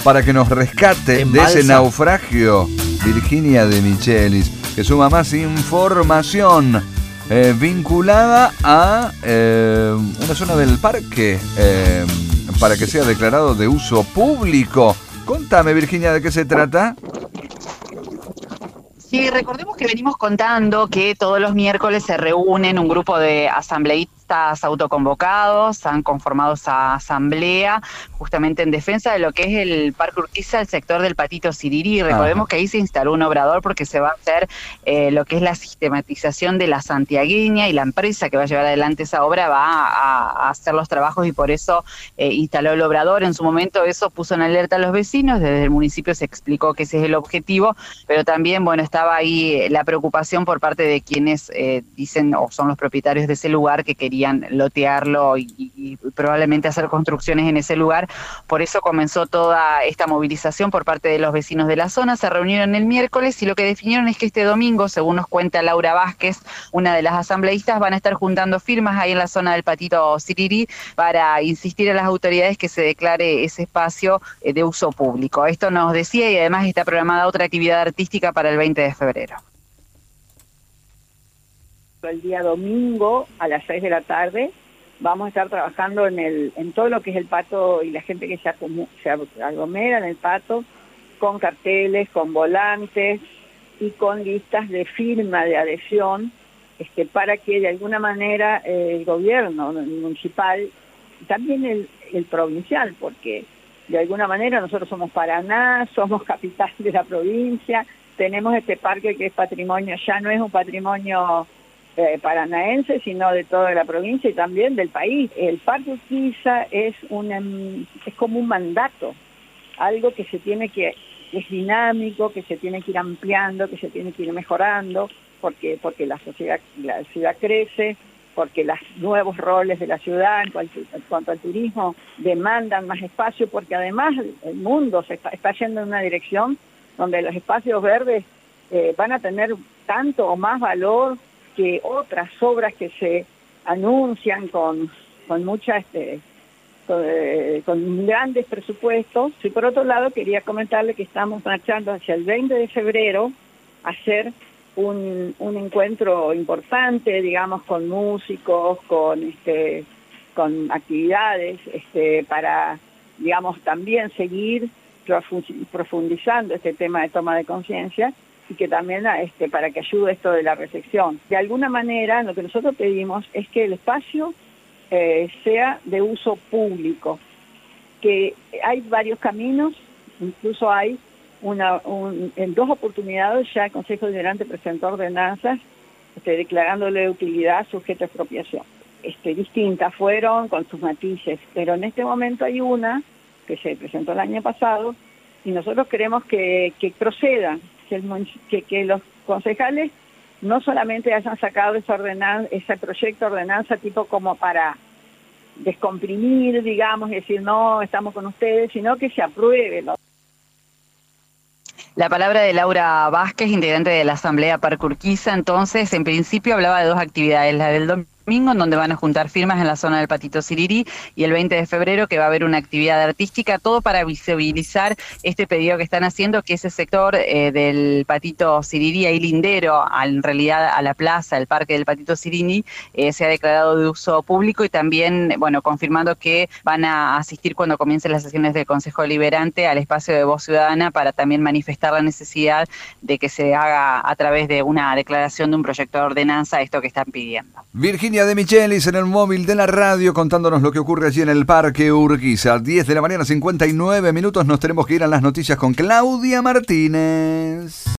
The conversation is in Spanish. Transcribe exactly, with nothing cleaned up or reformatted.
para que nos rescate En de ese balsa. naufragio. Virginia de Michelis, que suma más información eh, vinculada a eh, una zona del parque eh, para que sea declarado de uso público. Contame, Virginia, ¿de qué se trata? Sí, recordemos que venimos contando que todos los miércoles se reúnen un grupo de asambleístas autoconvocados, han conformado esa asamblea justamente en defensa de lo que es el Parque Urquiza, el sector del Patito Sirirí. Recordemos Ajá. que ahí se instaló un obrador porque se va a hacer eh, lo que es la sistematización de la santiagueña, y la empresa que va a llevar adelante esa obra va a, a hacer los trabajos, y por eso eh, instaló el obrador. En su momento eso puso en alerta a los vecinos, desde el municipio se explicó que ese es el objetivo, pero también, bueno, está estaba ahí la preocupación por parte de quienes eh, dicen o son los propietarios de ese lugar que querían lotearlo y, y, y probablemente hacer construcciones en ese lugar. Por eso comenzó toda esta movilización por parte de los vecinos de la zona. Se reunieron el miércoles y lo que definieron es que este domingo, según nos cuenta Laura Vázquez, una de las asambleístas, van a estar juntando firmas ahí en la zona del Patito Sirirí para insistir a las autoridades que se declare ese espacio eh, de uso público. Esto nos decía, y además está programada otra actividad artística para el veinte de febrero. El día domingo a las seis de la tarde vamos a estar trabajando en el en todo lo que es el Pato, y la gente que se, acomu, se aglomera en el Pato, con carteles, con volantes y con listas de firma de adhesión, este, para que de alguna manera eh, el gobierno el municipal, también el, el provincial, porque de alguna manera nosotros somos Paraná, somos capital de la provincia, tenemos este parque que es patrimonio, ya no es un patrimonio eh, paranaense, sino de toda la provincia y también del país. El Parque Urquiza es, un, es como un mandato, algo que se tiene que, es dinámico, que se tiene que ir ampliando, que se tiene que ir mejorando, porque, porque la sociedad, la ciudad crece, porque los nuevos roles de la ciudad en cuanto, en cuanto al turismo demandan más espacio, porque además el mundo se está, está yendo en una dirección donde los espacios verdes eh, van a tener tanto o más valor que otras obras que se anuncian con, con mucha este, con, eh, con grandes presupuestos. Y por otro lado quería comentarle que estamos marchando hacia el veinte de febrero a hacer un, un encuentro importante, digamos, con músicos, con este, con actividades este, para, digamos, también seguir profundizando este tema de toma de conciencia, y que también este, para que ayude esto de la recepción. De alguna manera, lo que nosotros pedimos es que el espacio eh, sea de uso público, que hay varios caminos, incluso hay una, un, en dos oportunidades ya el Consejo Deliberante presentó ordenanzas este, declarándole de utilidad sujeto a expropiación. Este, distintas fueron con sus matices, pero en este momento hay una que se presentó el año pasado, y nosotros queremos que, que proceda, que, el, que, que los concejales no solamente hayan sacado esa ordenanza, ese proyecto de ordenanza tipo como para descomprimir, digamos, y decir no, estamos con ustedes, sino que se apruebe. ¿No? La palabra de Laura Vázquez, integrante de la Asamblea Parque Urquiza. Entonces, en principio hablaba de dos actividades, la del domingo, en donde van a juntar firmas en la zona del Patito Sirirí, y el veinte de febrero que va a haber una actividad artística, todo para visibilizar este pedido que están haciendo, que ese sector eh, del Patito Sirirí, ahí lindero, a, en realidad a la plaza, el parque del Patito Sirirí, eh, se ha declarado de uso público, y también, bueno, confirmando que van a asistir cuando comiencen las sesiones del Consejo Deliberante al espacio de Voz Ciudadana para también manifestar la necesidad de que se haga a través de una declaración de un proyecto de ordenanza esto que están pidiendo. Virginia de Michelis en el móvil de la radio contándonos lo que ocurre allí en el Parque Urquiza. diez de la mañana, cincuenta y nueve minutos. Nos tenemos que ir a las noticias con Claudia Martínez.